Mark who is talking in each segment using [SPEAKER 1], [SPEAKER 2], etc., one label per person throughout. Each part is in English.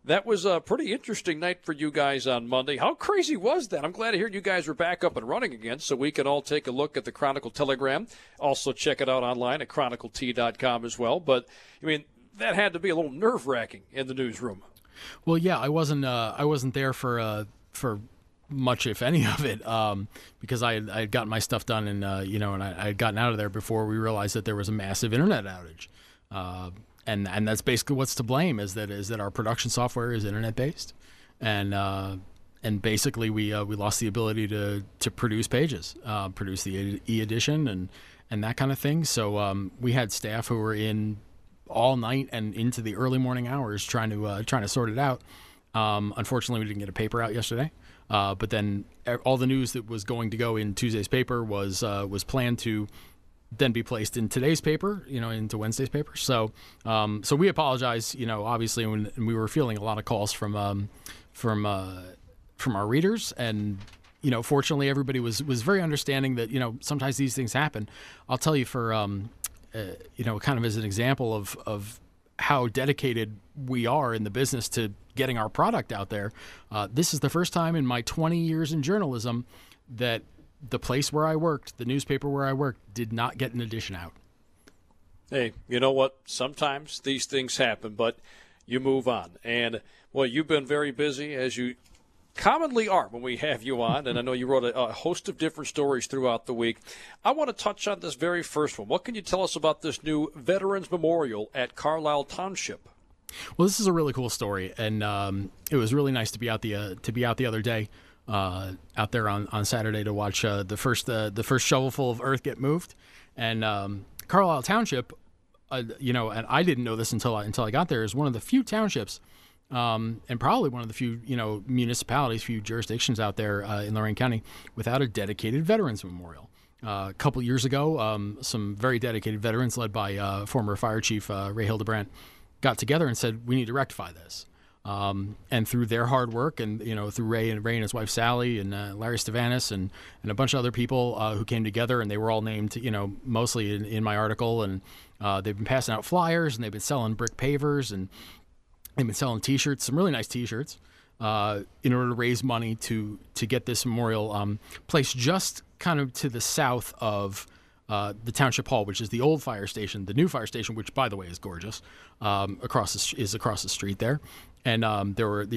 [SPEAKER 1] That was a pretty interesting night for you guys on Monday. How crazy was that? I'm glad to hear you guys were back up and running again, so we can all take a look at the Chronicle Telegram. Also check it out online at chroniclet.com as well. But, I mean, that had to be a little nerve-wracking in the newsroom.
[SPEAKER 2] Well, yeah, I wasn't there for much, if any of it, because I had gotten my stuff done and I had gotten out of there before we realized that there was a massive internet outage. And that's basically what's to blame is that our production software is internet based, and basically we lost the ability to produce pages, produce the e-edition and that kind of thing. So we had staff who were in all night and into the early morning hours trying to sort it out. Unfortunately, we didn't get a paper out yesterday, but then all the news that was going to go in Tuesday's paper was planned to then be placed in today's paper, into Wednesday's paper. So we apologize, obviously, when we were feeling a lot of calls from our readers, and fortunately everybody was very understanding that sometimes these things happen. I'll tell you for kind of as an example of how dedicated we are in the business to getting our product out there. This is the first time in my 20 years in journalism that the place where I worked, the newspaper where I worked, did not get an edition out.
[SPEAKER 1] Hey, you know what? Sometimes these things happen, but you move on. And, well, you've been very busy, as you commonly are when we have you on, and I know you wrote a host of different stories throughout the week. I want to touch on this very first one. What can you tell us about this new Veterans Memorial at Carlisle Township?
[SPEAKER 2] Well, this is a really cool story, and it was really nice to be out the other day. Out there on Saturday to watch the first shovelful of earth get moved, and Carlisle Township, and I didn't know this until I got there, is one of the few townships, and probably one of the few municipalities, few jurisdictions out there in Lorain County without a dedicated Veterans Memorial. A couple years ago, some very dedicated veterans led by former Fire Chief Ray Hildebrandt got together and said, we need to rectify this. And through their hard work and, through Ray and his wife, Sally, and Larry Stavanis and a bunch of other people who came together, and they were all named, mostly in my article. And they've been passing out flyers, and they've been selling brick pavers, and they've been selling T-shirts, some really nice T-shirts, in order to raise money to get this memorial placed just kind of to the south of the Township Hall, which is the old fire station. The new fire station, which, by the way, is gorgeous, across the street there. And there were,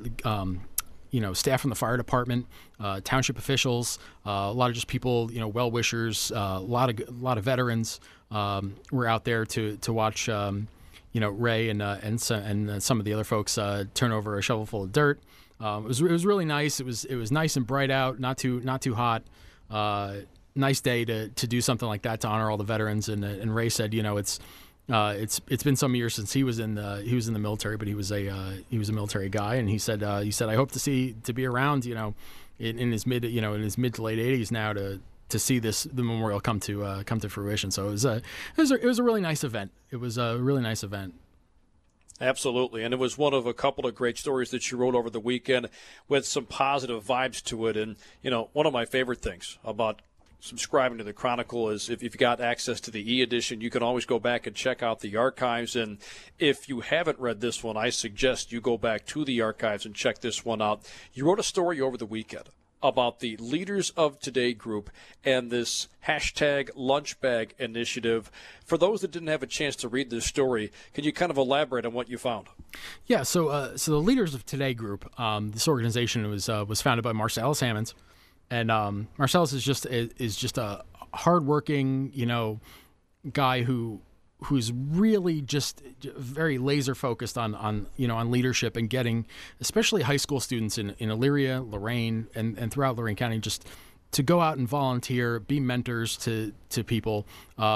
[SPEAKER 2] staff from the fire department, township officials, a lot of just people, well-wishers, a lot of veterans were out there to watch, Ray and some of the other folks turn over a shovelful of dirt. It was really nice. It was nice and bright out, not too hot. Nice day to do something like that to honor all the veterans. And Ray said, it's been some years since he was in the military, but he was a military guy, and he said I hope to be around, in his mid to late 80s now to see the memorial come to fruition. So it was a really nice event. It was a really nice event.
[SPEAKER 1] Absolutely, and it was one of a couple of great stories that you wrote over the weekend with some positive vibes to it. And one of my favorite things about subscribing to the Chronicle is if you've got access to the e-edition, you can always go back and check out the archives. And if you haven't read this one, I suggest you go back to the archives and check this one out. You wrote a story over the weekend about the Leaders of Today group and this hashtag lunchbag initiative. For those that didn't have a chance to read this story, can you kind of elaborate on what you found?
[SPEAKER 2] Yeah, so the Leaders of Today group, this organization was founded by Marcellus Hammonds. And Marcellus is just a hardworking, guy who's really just very laser focused on leadership and getting, especially high school students in Elyria, Lorain, and throughout Lorain County, just to go out and volunteer, be mentors to people,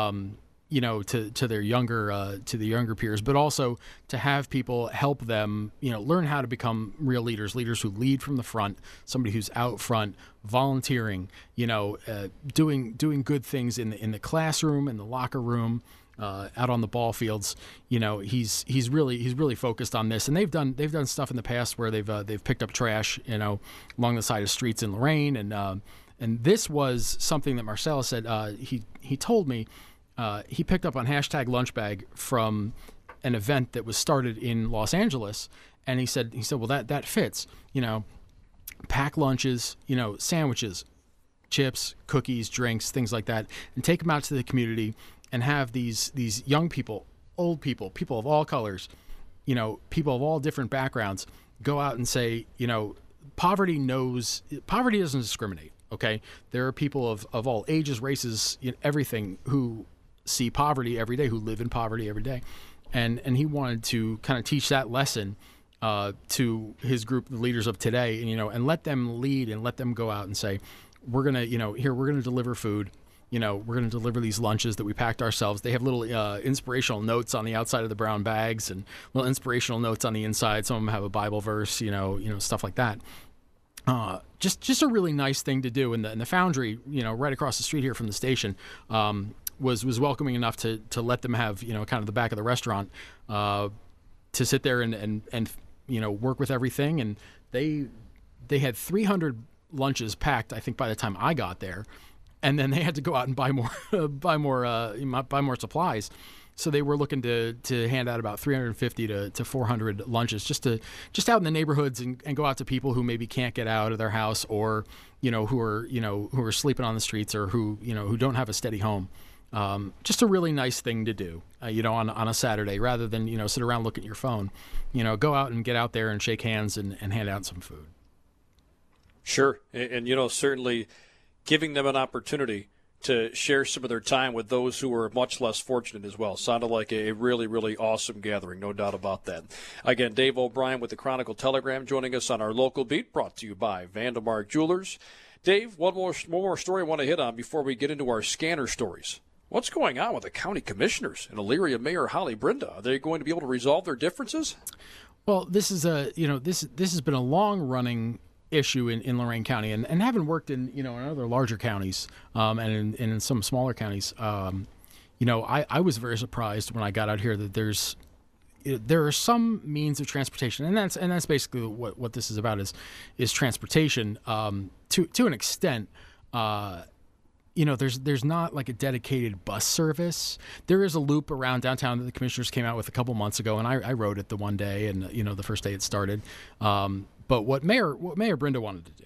[SPEAKER 2] to their younger peers, but also to have people help them, learn how to become real leaders who lead from the front, somebody who's out front, volunteering, doing good things in the classroom, in the locker room, out on the ball fields. He's really focused on this, and they've done stuff in the past where they've picked up trash, along the side of streets in Lorain, and this was something that Marcellus said. He told me. He picked up on hashtag lunchbag from an event that was started in Los Angeles, and he said, well, that fits, pack lunches, sandwiches, chips, cookies, drinks, things like that, and take them out to the community and have these young people, old people, people of all colors, people of all different backgrounds go out and say, poverty doesn't discriminate. Okay. There are people of all ages, races, everything who see poverty every day, who live in poverty every day. And he wanted to kind of teach that lesson to his group, the leaders of today, and let them lead and let them go out and say, we're going to, we're going to deliver food. We're going to deliver these lunches that we packed ourselves. They have little inspirational notes on the outside of the brown bags and little inspirational notes on the inside. Some of them have a Bible verse, stuff like that. Just a really nice thing to do. And the Foundry, right across the street here from the station, was welcoming enough to let them have, kind of the back of the restaurant, to sit there and work with everything. And they had 300 lunches packed, I think, by the time I got there. And then they had to go out and buy more supplies. So they were looking to hand out about 350 to 400 lunches just out in the neighborhoods and go out to people who maybe can't get out of their house, or who are sleeping on the streets, or who don't have a steady home. Just a really nice thing to do, on a Saturday, rather than sit around looking at your phone. Go out and get out there and shake hands and hand out some food.
[SPEAKER 1] Sure, and certainly giving them an opportunity to share some of their time with those who are much less fortunate as well. Sounded like a really, really awesome gathering, no doubt about that. Again, Dave O'Brien with the Chronicle-Telegram joining us on our local beat, brought to you by Vandemark Jewelers. Dave, one more story I want to hit on before we get into our scanner stories. What's going on with the county commissioners and Elyria Mayor Holly Brinda? Are they going to be able to resolve their differences?
[SPEAKER 2] Well, this is this has been a long-running issue in Lorain County, and having worked in in other larger counties, and in some smaller counties, I was very surprised when I got out here that there are some means of transportation, and that's basically what this is about is transportation, to an extent. There's not like a dedicated bus service. There is a loop around downtown that the commissioners came out with a couple months ago, and I rode it the one day, and the first day it started. But what Mayor Brinda wanted to do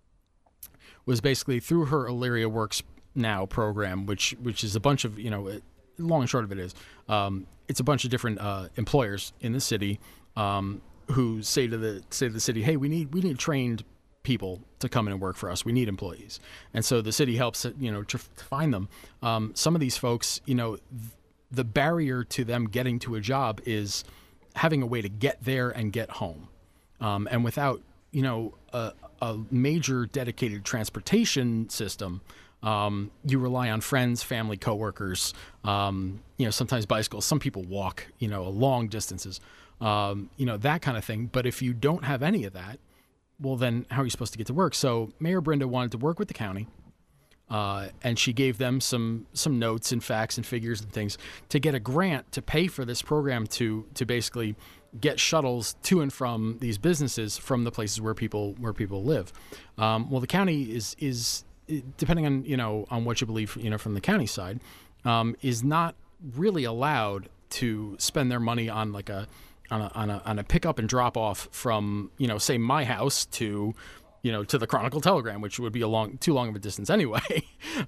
[SPEAKER 2] was basically, through her Elyria Works Now program, which is a bunch of long and short of it is, it's a bunch of different employers in the city who say to the city, hey, we need trained people to come in and work for us. We need employees, and so the city helps to find them. Some of these folks, the barrier to them getting to a job is having a way to get there and get home. And without, a major dedicated transportation system, you rely on friends, family, coworkers, sometimes bicycles. Some people walk, long distances, that kind of thing. But if you don't have any of that, well, then how are you supposed to get to work? So Mayor Brinda wanted to work with the county, and she gave them some notes and facts and figures and things to get a grant to pay for this program to basically get shuttles to and from these businesses from the places where people live. Well, the county is depending on what you believe, from the county side, is not really allowed to spend their money on like a pickup and drop off from say my house to to the Chronicle-Telegram, which would be too long of a distance anyway.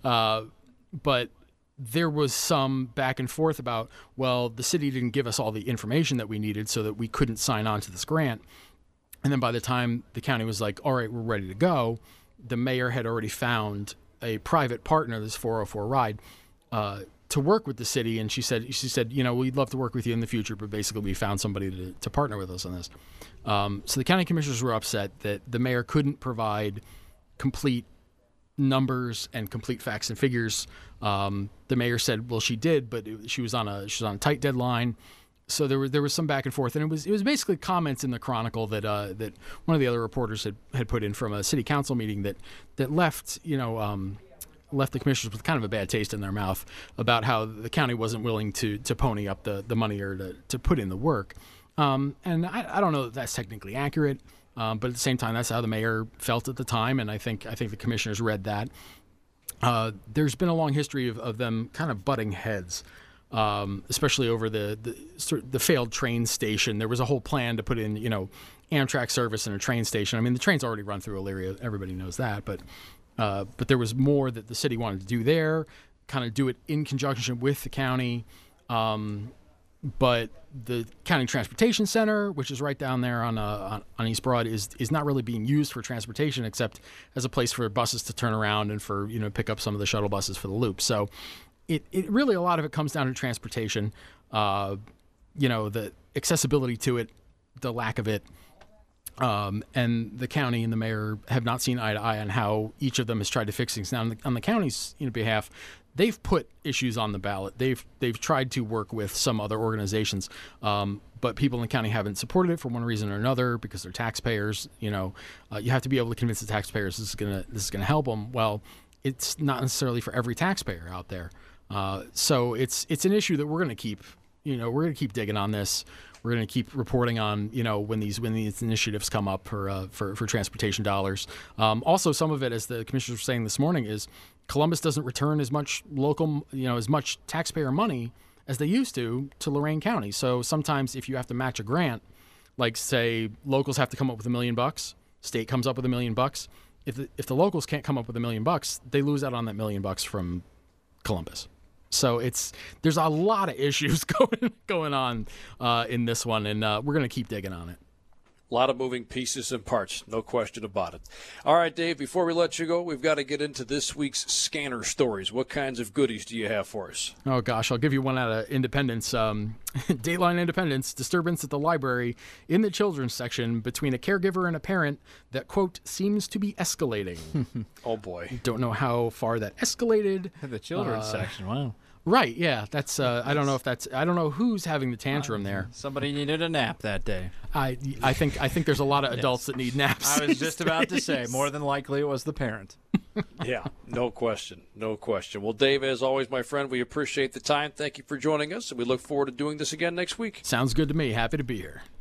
[SPEAKER 2] But there was some back and forth about, well, the city didn't give us all the information that we needed, so that we couldn't sign on to this grant. And then by the time the county was like, all right, we're ready to go, the mayor had already found a private partner, this 404 ride, to work with the city. And she said, we'd love to work with you in the future, but basically we found somebody to partner with us on this. So the county commissioners were upset that the mayor couldn't provide complete numbers and complete facts and figures. The mayor said, well, she did, but she was on a tight deadline. So there was some back and forth, and it was basically comments in the Chronicle that one of the other reporters had put in from a city council meeting that left left the commissioners with kind of a bad taste in their mouth about how the county wasn't willing to pony up the money or to put in the work. And I don't know that that's technically accurate, but at the same time, that's how the mayor felt at the time, and I think the commissioners read that. There's been a long history of them kind of butting heads especially over the failed train station. There was a whole plan to put in, Amtrak service and a train station. I mean, the trains already run through Elyria. Everybody knows that. But there was more that the city wanted to do there, kind of do it in conjunction with the county. But the County Transportation Center, which is right down there on East Broad, is not really being used for transportation except as a place for buses to turn around and for pick up some of the shuttle buses for the loop. So it really, a lot of it comes down to transportation, the accessibility to it, the lack of it. And the county and the mayor have not seen eye to eye on how each of them has tried to fix things. Now, on the county's behalf, they've put issues on the ballot. They've tried to work with some other organizations, but people in the county haven't supported it for one reason or another because they're taxpayers. You have to be able to convince the taxpayers this is gonna help them. Well, it's not necessarily for every taxpayer out there. So it's an issue that we're gonna keep digging on this. We're going to keep reporting on, when these initiatives come up for transportation dollars. Also, some of it, as the commissioners were saying this morning, is Columbus doesn't return as much local, as much taxpayer money as they used to Lorain County. So sometimes if you have to match a grant, like say locals have to come up with $1 million, state comes up with $1 million. If the locals can't come up with $1 million, they lose out on that $1 million from Columbus. So there's a lot of issues going on in this one, and we're going to keep digging on it.
[SPEAKER 1] A lot of moving pieces and parts, no question about it. All right, Dave, before we let you go, we've got to get into this week's scanner stories. What kinds of goodies do you have for us?
[SPEAKER 2] Oh, gosh, I'll give you one out of Independence. Dateline Independence, disturbance at the library in the children's section between a caregiver and a parent that, quote, seems to be escalating.
[SPEAKER 1] Oh, boy.
[SPEAKER 2] Don't know how far that escalated.
[SPEAKER 3] The children's section, wow.
[SPEAKER 2] Right, yeah. That's I don't know who's having the tantrum there.
[SPEAKER 3] Somebody needed a nap that day.
[SPEAKER 2] I think there's a lot of adults that need naps.
[SPEAKER 3] I was just about to say, more than likely it was the parent.
[SPEAKER 1] Yeah, no question. No question. Well, Dave, as always, my friend, we appreciate the time. Thank you for joining us, and we look forward to doing this again next week.
[SPEAKER 2] Sounds good to me. Happy to be here.